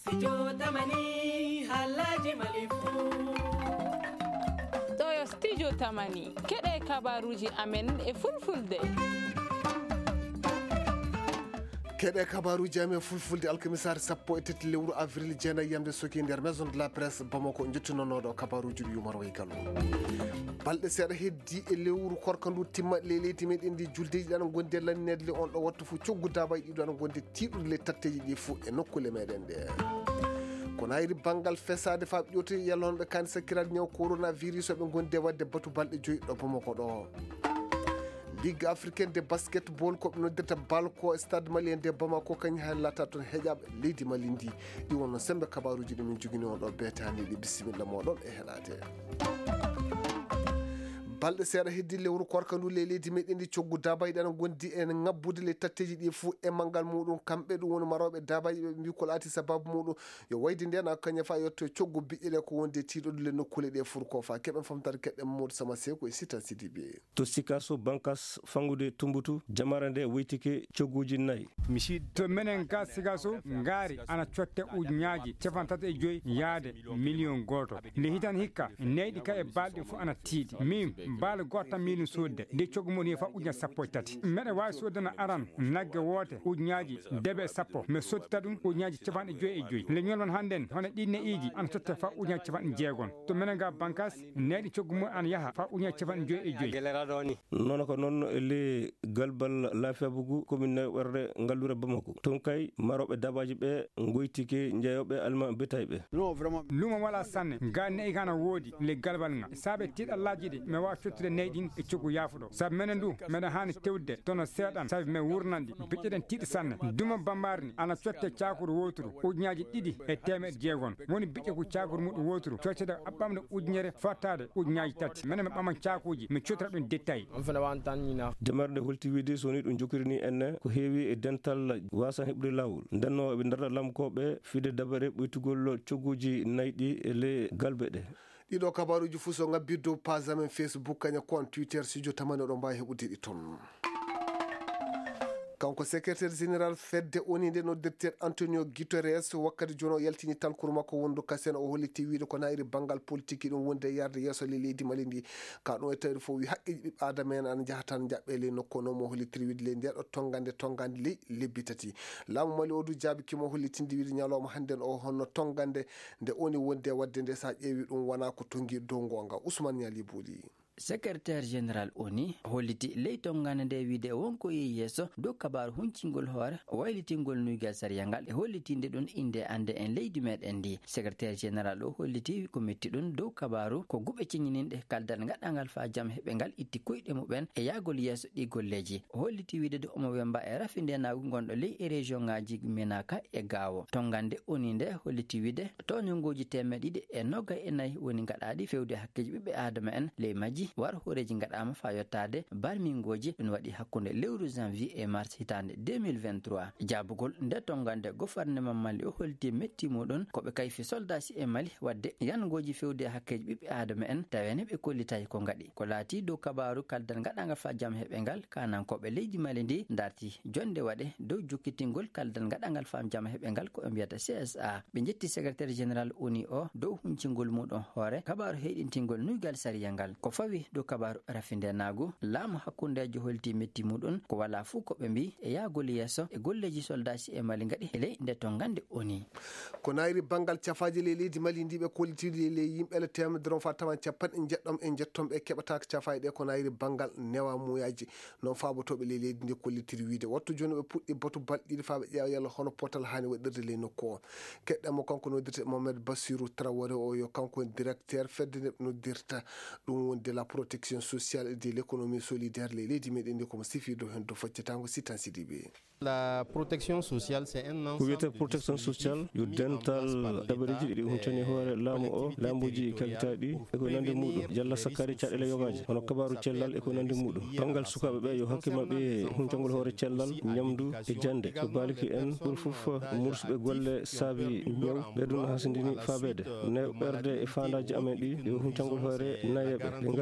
Studio Tamani Halaji Malifu. Toyo Studio Tamani keɗe kabaruji amen e fulfulde. Keɗe kabaruji amen fulfulde alkamisare 17 lewru avril jeenayi yamde soki nder maison de la presse Bamako jettunonoɗo kabaruji ɗi Yumar Way Gallo. Balɗe seeɗa heddi e lewru korka ndu timma leydi meɗen ndi juldeji ɗi ana gondi e lannedle on ɗo wattu fu coggu dabaji ɗiɗo ana gondi tiɗude le tatteji ɗi fou e nokkule meɗen ɗe. Kono hayri banggal fesade faaɓe ƴewte yallonoɓe kani sakkiraɗe ñaw coronavirus oɓe gondi e wadde batu balɗe joyyi ɗo Bamako ɗo. Ligue africaine de basketball ko ɓe noddirta balko e stade malien de Bamako kañum hay laata toon heeƴaɓe leydi Mali ndi ɗi wonno sembe kabaruji ɗi min jogini on ɗo beetaniɗi bisimilla moɗon e heɗade. Balɗe seeɗa heddi lewru korka ndu leydi meɗen ndi coggu dabaji ɗi ana gondi e ngabbude le tatteji ɗi fou e manggal muɗum kamɓe ɗum woni maroɓe dabaji ɓe mbi ko laati sababu muɗum yo wayde nden a kañum fa yetto coggu biƴƴe ɗe ko wonde tiɗoɗe le nokkule ɗe fur ko fa keɓen famtade keɗɗen Modou Sama Seko e Sitan Sidiɓe. To Sikaso Bankas fangude tumbutu jamara nde weytike cogguji nayyi. To menen ga Sikaso ngaari ana cotte ujuñaji 35 yaade million goto nde hitan hikka neyɗi ka e balɗe fo ana tiiɗi min baalo goto tan minu sodde nde coggu mon fa ujuña 13 meɗe wawi soddana aran nagge woote ujuñaji debe 10 mi sottita ɗum ujuñaji 55 le ñolman hannden hono ɗinne iji ana totte fa ujuñaji 60 to menen ga Bankas neyɗi coggu mon ana yaaha fa ujuñaji 55 nono ko noon le galbal lafiyabugu commune ɓerde ngallure Bamako ton kay maroɓe dabaji ɓe goytike jeeyoɓe alma betayɓe luma wala sanne ga neyi kana woodi le galbal nga saabe tiɗallaji ɗi mi wawa cottude neyyi ɗin e coggu yaafuɗo saabu menen du meɗen hani tewde tono seeɗan saabi min wurnandi biƴƴeɗen tiiɗi sanne duma bambarni ana cotte cakuru woturu ujuñaji 2,600 woni biƴƴe ko cakuru muɗum woturu coccede ɓamde ujunere fottade ujuñaji 3 menen mi ɓaman cakuji mi cottira ɗum détail jamarde holti wiide soni ɗum jokirini enne ko heewi e dental wasa heɓude lawol ndenno eɓe darda lamkoɓe fide dabare ɓoytugol cogguji nayɗi e le galbe ɗe. Ɗiɗo kabaruji fuu so ngabbi dow page amen Facebook kaña compte Twitter Studio Tamani oɗon mbawi heɓude ɗi toon. Kanko secrétaire général fedde oni nde noddirteɗo Antonio Guterres wakkati joni o yaltini talkuru makko wondu kasen o holliti wiide ko nayri banggal politique ɗum wonde yarde yesso le leydi Mali ndi ka ɗum e tawri fof wi haqqiji ɓiɓɓe adama en ana jaha tan jaɓɓe le nokku noon mo hollitiri wiide le ndeɗo tongande ley lebbi tati laamu Mali o du jaabi kimo hollitinde wiide ñalawma hannden o honno tongande nde oni wonde wadde nde sa ƴeewi ɗum wona ko tongi dow gonga Ousmane Niali Bouli. Secrétaire général ONU holliti ley tongande nde wiide wonko yi yesso dow kabaru huncingol hoore waylitingol nuygal sariya ngal e hollitinde ɗum inde ande en leydi meɗen ndi secrétaire général o holliti ko metti ɗum dow kabaru ko guɓe ciñininɗe kaldal gaɗangal fa jaam heɓe ngal itti koyɗe muɓen e yagol yesso ɗi golleji holliti wiide de omo wemba e rafinde nagu gonɗo ley e région ngaji Menaka e Gao tongande ONU nde holliti wiide toñogoji 249 woni gaɗaɗi fewde hakkeji ɓiɓɓe adama en ley majji war horeji gaɗama fa yottade barmingoji ɗum waɗi hakkude lewru janvier e mars hitande 2023 jabugol nde tongande gouvernement Mali o holti metti muɗum koɓe kayfi soldasi e Mali wadde yangoji fewde hakkeji ɓiɓɓe adama en tawene ɓe kollitayi ko gaɗi ko laati dow kabaru kaldal gaɗagal fa jaam heɓe ngal kanankoɓe leydi Mali ndi darti jonde waɗe dow jokkitingol kaldal gaɗagal fa jaam heɓe ngal ko mbiyata CSA ɓe jetti secrétaire général ONU o dow huncingol muɗum hoore kabaru heɗintingol nuygal sariya ngal ko fawi dow kabaru rafinde nagu laamu hakkundeji holti metti muɗum ko wala fuu ko ɓe mbi e yagol yesso e golleji soldasi e Mali gaɗi ley nde tongande ONU ko nayri banggal cafaji le leydi Mali ndi ɓe kollitide le yimɓe le temedere fa taman capanɗe jeɗɗom e jettomɓe keɓataka cafaji ɗe ko nayri banggal newa muyaji non fabotoɓe le leydi ndi kollitiri wiide wattu joni ɓe puɗɗi batu balɗiɗi fa ɓe ƴeewa yalla hono potal hani waɗirde le nokku o keɗɗenmo kanko noddirte Mohamed Bassirou Traoré o yo kanko directeur fedde nde noddirta ɗum wonde la protection sociale et de l'économie solidaire les leydi meɗen ndi komo sifi dow hen do foccetango Sitan Sidiɓe. La protection sociale c'est un ensemble. Ko wiyete protection sociale yo dental dabareji ɗiɗi huntani hoore laamu o laamuji kalitaɗi e ko nandi muɗum jalla sakkari caɗele yogaji hono kabaru cellal e ko nandi muɗum bangal sukaɓe ɓe yo hakke mabɓe huncangol hoore cellal ñamdu e jande ko baliki en ɓuur foof mursuɓe golle saabi ñaw ɓe ɗum hasindini faabede ne ɓerde e fandaji amen ɗi e huncangol hoore nayeɓe ɓe ngala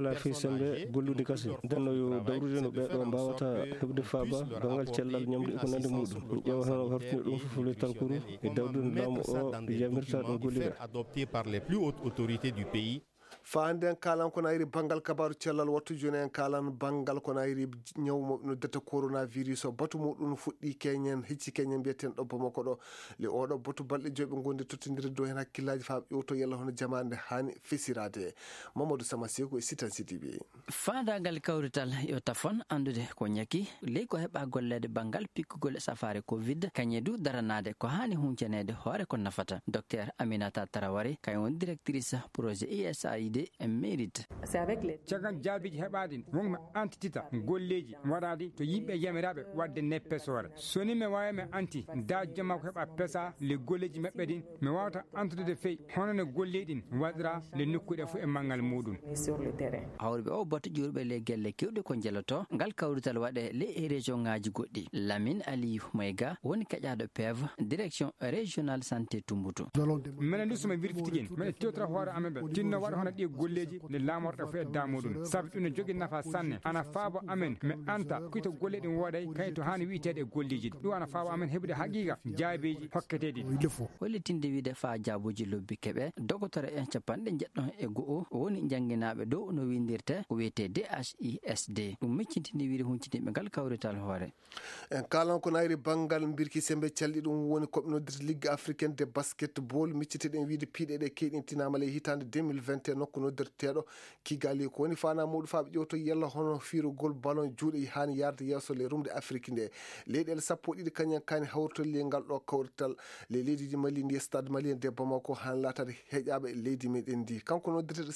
ngala fi sembe gollude kase denno yo dawrude no ɓeɗo mbawata heɓde faaba bangal cellal ñamde ko nande muɗum ƴeewa hono hortini ɗum fof le talkuru e dawdude laamu o yamirta ɗum gollira adopté par les plus hautes autorités du pays. faanden kalan kono ayri bangal kabaru cellal wattu joni en kalan bangal kono ayri ñawmo no detta coronavirus o batu muɗum fuɗɗi keñen hecci keñen mbiyeten ɗo bamako ɗo le oɗo batu balɗe joyɓe gonde tottodiri dow hen hakkillaji fa ƴewto yalla hono jamande hani fesirade Mamadou Samaseko e Sitan Sidibe faandagal kawrital yo tafon andude ko ñaki ley ko heɓa gollede bangal pikkugol safare covid kañe du daranade ko hani huncanede hoore ko nafata docteur Aminata Tarawari kañ woni directrice projet USAID e mérite cagan jaabiji heɓaɗin wonmi antitita golleji waɗadi to yimɓe yamiraɓe wadde neppesore soni mi wawi mi anti da jamma ko heɓa pesa le golleji maɓɓe ɗin mi wawata antude feyi hono ne golleɗin waɗira le nokkuɗe fo e manggal muɗum hawriɓe o boto ƴurɓe le gelle kewɗe ko jeeloto ngal kawrital waɗe le région ngaji goɗɗi Lamine Aliou Mayga woni kaƴaɗo PEV direction régional santé Tumbutu minen du somi wirtitiguen mine tewtora hoore amen ɓe tinno waɗa hono ɗi golleji le lamorɗo fo e damuɗum saabu ɗum ne jogui nafa sanne ana faabo amen mi anta kuyto golle ɗin woɗay kayi to hani wiyetede e golleji ɗum ana faabo amen heɓude haqiqa jaabeji hokketeɗi hollitinde wiide fa jaabuji lobbi keɓe dogotore en capanɗe jeɗɗon e go'o woni jangguinaɓe dow no windirte ko wiyete DHISD ɗum miccitinde wiide huncitiɓe ngal kawrital hoore en kalan ko nayri bangal birki sembe calɗi ɗum woni koɓe noddirta ligue africaine de basketball micciteɗen wiide piiɗe ɗe keɗintinama ley hitande 2021 nokku noddirteɗo Kigali ko woni fana muɗum faaɓe ƴewto yalla hono firugol ballon juuɗe hani yarde yesso le rumde afrique nde leyɗele sappo ɗiɗi kañen kani hawrtolli ngal ɗo kawrital le leydiji Mali ndi stade malien de Bamako han latade heƴaɓe leydi meɗen ndi kanko noddirteɗo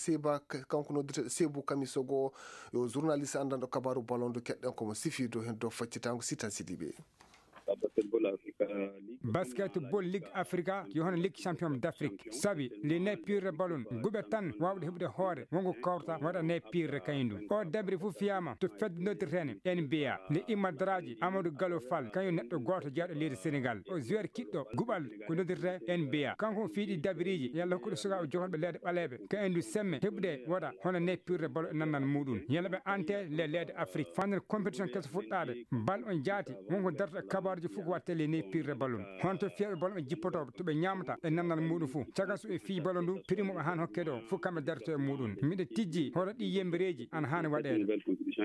Sebou Kamisogo yo journaliste andanɗo kabaru ballon do keɗɗen komo sifido hen dow faccitango Sitan Sidibe basketball ligue africa yo hono ligue champion d'Afrique sabi les ne pire ballon guɓe tan wawde heɓude hoore wonko kawrta waɗa ne pire kayndu o dabri fof fiyama to fednodirtene NBA le imadaraji Amadou Gallo Fall kañum neɗɗo goto jeeɗo leydi Sénégal o joueur kiɗɗo guɓal ko noddirte NBA kanko fiiɗi dabiriji yalla hokkude sukaɓe jogoɓe leede ɓaleɓe kayndu semme heɓude waɗa hono ne pire ballon e nannan muɗum yalla ɓe ante le leede Afrique fanden compétition keso fuɗɗade bal on jaati wonko darta kabaruji fof ko watte le ne pire ballon honto fiyaɓe ballon ɓe jippotoɓe to ɓe ñamata e nannan muɗum fo caggal so ɓe fii ballon ndu prix moɓe han hokkede o fof kamɓe darto e muɗum miɗe tijji hoto ɗi yembereji ana hani waɗede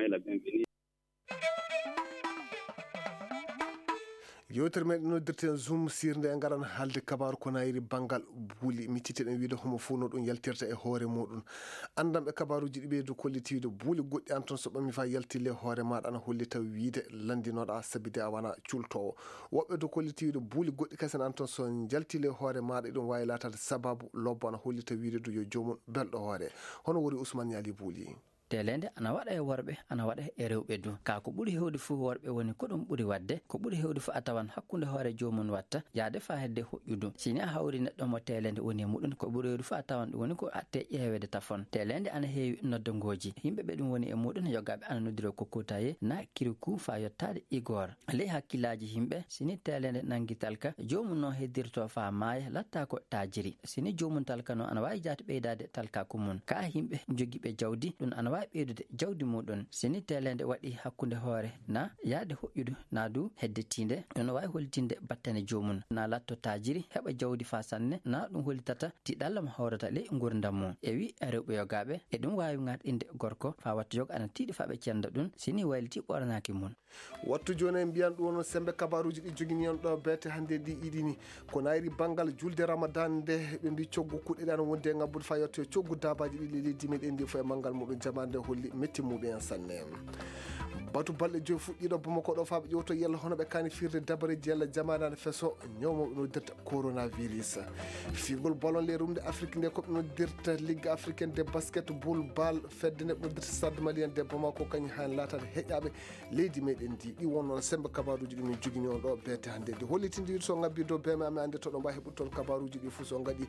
yewtere meɗen noddirten zoom sirde e garan haalde kabaru ko nayri bangal buuli micciteɗen wiide homo fof no ɗum yaltirta e hoore muɗum andamɓe kabaruji ɗi ɓeydo kollitiwde buuli goɗɗi an toon so ɓami fa yaltille hoore maɗa ana holli taw wiide landinoɗa sabide a wona cultowo woɓɓe do kollitiwde buuli goɗɗi kasen an toon so jaltille hoore maɗa ɗum wawi latade sababu lobbo ana holli taw wiide do yo jomum belɗo hoore hono woni Ousmane Niali Bouli telede ana waɗa e worɓe ana waɗa e rewɓe du ka ko ɓuuri hewde fo worɓe woni ko ɗum ɓuuri wadde ko ɓuuri hewde fo a tawan hakkude hoore jomum watta yaade fa hedde hoƴƴudu sini a hawri neɗɗo mo telede woni e muɗum ko ɓuuri hewde fo a tawan ɗum woni ko atte ƴeewede tafon telede ana heewi noddangoji yimɓeɓe ɗum woni e muɗum yogaɓe ana noddiro kokkutaye na kirikou fa yettade igor ley hakkillaji yimɓe sini telede nangui talka jomum noon heddirto fa maaya latta ko tajiri sini jomum talka noon ana wawi jaati ɓeydade talka ko mum ka yimɓe joguiɓe jawdi ɗum ana wawi ɓeydude jawdi muɗum sini telede waɗi hakkude hoore na yaade hoƴƴudu na du heddetinde ɗum wawi hollitinde battane jomum na latto tajiri heɓa jawdi fa sanne na ɗum hollitata tiɗalla mo hawrata ley gurdam mum e wi rewɓe yogaɓe e ɗum wawi gatɗinde gorko fa watta yoga ana tiiɗi faɓe cenda ɗum sini wayliti ɓoranaki mum wattu joni en mbiyan ɗum won sembe kabaruji ɗi jogui on ɗo beete hande ɗi iɗini ko nayri banggal julde ramadan nde ɓe mbi coggu kuɗɗiɗan wonde ngabbude fa yetto coggu dabaji ɗi leydi meɗen ndi fo e manggal muɗum jamande holli metti muɗum en sanne batu balɗe joyi fuɗɗiɗo Bamako ɗo faaɓe ƴewto yalla hono ɓe kani firde dabareji yalla jamanade feso ñawmoɓe noddirta coronavirus figol ballon le rumde Afrique nde koɓe noddirta ligue africaine de basketball bal fedde nde ɓe noddirta stade malien de Bamako kañum hani latade heƴaɓe leydi meɗen ndi ɗi wonnoon sembe kabaruji ɗi min jogui on ɗo beete hande ɗi hollitidi so ngabbi dow beme ame ande toɗo mbawi heɓude kabaruji ɗi foof so gaɗi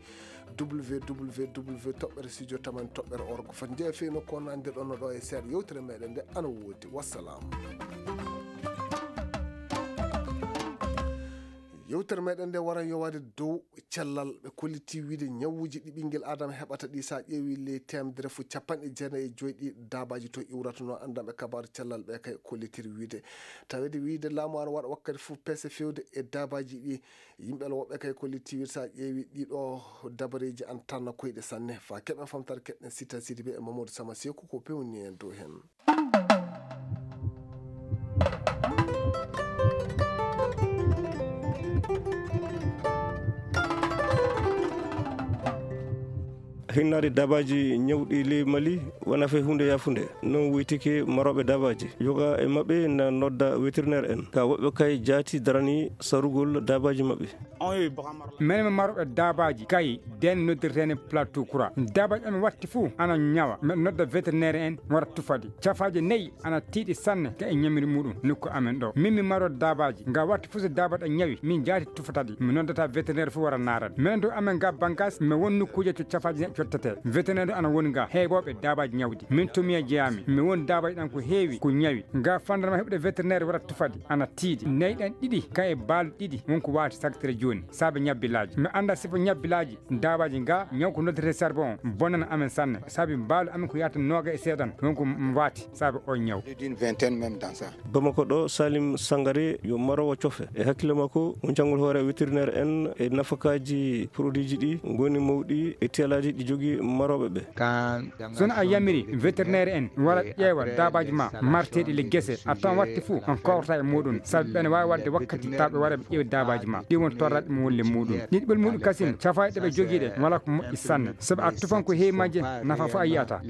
www toɓɓere studio taman toɓɓere orgo fati nde fewi nokku on ande ɗon ɗo e seeɗa yewtere meɗen nde ana woodi wassalam yewtere meɗen nde waran yowade dow cellal ɓe kolliti wiide ñawuji ɗi ɓinguel adama heɓata ɗi sa ƴeewi ley temedere fo 95 ɗi dabaji to iwrata no andanɓe kabaru cellal ɓe kay kollitiri wiide tawede wiide laamu ana waɗa wakkati fof peese fewde e dabaji ɗi yimɓe woɓɓe kay kolliti wiide sa ƴeewi ɗiɗo dabareji an tanna koyɗe sanne fa keɓen famtare keɗɗen Sita Sidibé e Mamadou Sama Sekou ko pewni en dow hen. hinnade dabaji ñawɗi ley Mali wona fe hunde yafunde non wiytike maroɓe dabaji yoga e mabɓe na nodda vétérinaire en ka woɓɓe kay jaati darani sarugol dabaji mabɓe menen maroɓe dabaji kay den noddirtene plateau coura dabaji amen watti fou ana ñawa men nodda vétérinaire en wara tufade cafaji nayyi ana tiiɗi sanne ka e ñamiri muɗum nokku amen ɗo min mi maro dabaji nga watti fou so dabaɗo ñawi min jaati tufatade mi noddata vétérinaire fo wara narade minen do amen ga bangkas mi won nokkuje to cafaji neɗɗo cottete vétérinaire ana woni ga heeɓoɓe dabaji ñawdi min tomiya jeeyami mi won dabaji ɗan ko heewi ko ñawi nga fandanma heɓde vétérinaire wara tufade ana tiiɗi nayyi ɗan ɗiɗi ka e baalu ɗiɗi wonko wawata sagtire joni saabe ñabbilaji mi anda sifo ñabbilaji dabaji nga ñaw ko noddete charbon bonana amen sanne saabi baalu amen ko yata noga e seeɗan wonko wati saabi o ñaw Bamako ɗo Salim Sangare yo marowo cofe e hakkille makko on jangol hoore vétérinaire en e nafakaji produit ji ɗi goni mawɗi e telaji ɗi jogui maroɓe ɓe sono a yamiri vétérinaire en wara ƴeewa dabaji ma marteɗi le guesse a tan watti fou on kawrata e muɗum saabi ɓene wawi wadde wakkati taɓe wara ɓe ƴeewa dabaji ma ɗi won torraɗe mo wolle muɗum ɗiɗɓel muɗum kasim cafaji ɗeɓe joguiɗe wala ko moƴƴi sanne saabi a tufan ko heewi majje nafa fo a yiyata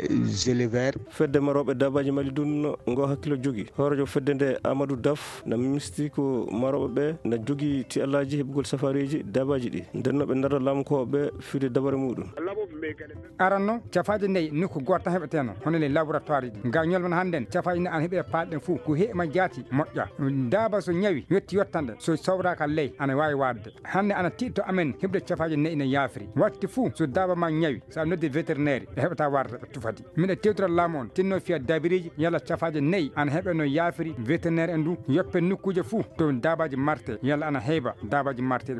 fedde maroɓe dabaji Mali dun ngo hakkilo jogui horejo fedde nde Amadou Daf na misti ko maroɓe ɓe na jogui ti allaji heɓugol safariji dabaji ɗi ndenno ɓe darda lamkoɓe fiide dabare muɗum aranno cafaji nayyi nokku goto tan heɓeteno hono le laboratoire ji nga ñolman hannden cafaji nayyi ana heeɓe palɗen fou ko heema jaati moƴƴa daaba so ñawi yetti yottande so sawraka ley ana wawi wadde hande ana tiɗto amen heɓde cafaji nayyi ne yaafiri watti fou so daaba ma ñawi sa noddi vétérinaire ɓe heɓata warde ɓe tufadi miɗe tewtora laamu on tinno fiya dabiriji yalla cafaji nayyi ana heeɓe no yaafiri vétérinaire en du yoppe nokkuje fou to dabaji marte yalla ana heeɓa dabaji marteɗe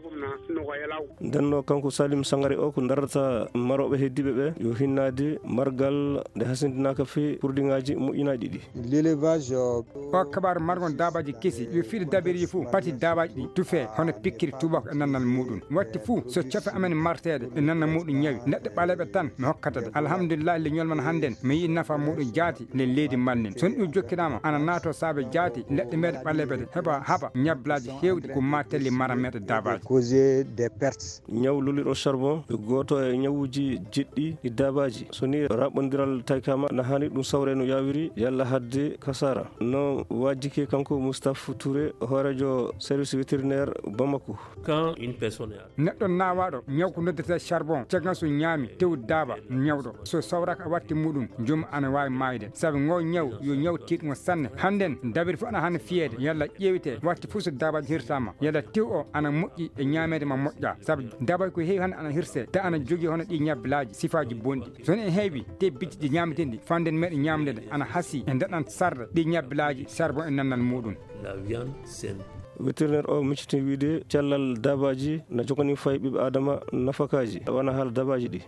ndenno kanko Salim Sangare o ko darata maroɓe heddiɓe ɓe yo hinnade margal nde hasindinaka fe produit ngaji moƴƴinaɗi ɗi l'élevage o kabaru margon dabaji kesi yo fiide dabiriji fou pati dabaji ɗi tufe hono pikkiri tubako e nannal muɗum watti fou so cofe amen martede e nannal muɗum ñawi neɗɗo ɓaleɓe tan mi hokkatade alhamdulillah le ñolman hannden mi yi nafa muɗum jaati le leydi malnin son ɗum jokkinama ana nato saabe jaati leɗɗe meɗe ɓaleɓede heɓa haɓa ñablaji hewɗi ko matelli mara meɗe dabaji ñaw loliɗo charbon ɓe goto e ñawuji jeɗɗi ɗi dabaji so ni raɓodiral taykama na hani ɗum sawre no yawiri yalla hadde kasara non wajjike kanko Moustapha Touré hoorejo service vétérinaire Bamako quand une personne neɗɗo nawaɗo ñaw ko noddete charbon caggal so ñaami tew daba ñawɗo so sawraka watti muɗum joom ana wawi mayde saabi ngo ñaw yo ñaw tiɗmo sanne hannden dabiri fof ana hana fiyede yalla ƴeewite watti fof so dabaji hirtama yalla tew o ana moƴƴi e ñamede ma moƴƴa saabi dabaji ko heewi hande ana hirse te ana jogui hono ɗi ñabbilaji sifaji bonɗi soni e heewi te bijji ɗi ñameteɗi fanden meɗe ñamdede ana haasi e ndeɗan sarde ɗi ñabbilaji charbon e nannal muɗum la viande saine vétérinaire o micciti wiide cellal dabaji na jogani fayi ɓiɓe adama nafakaji wona haala dabaji ɗi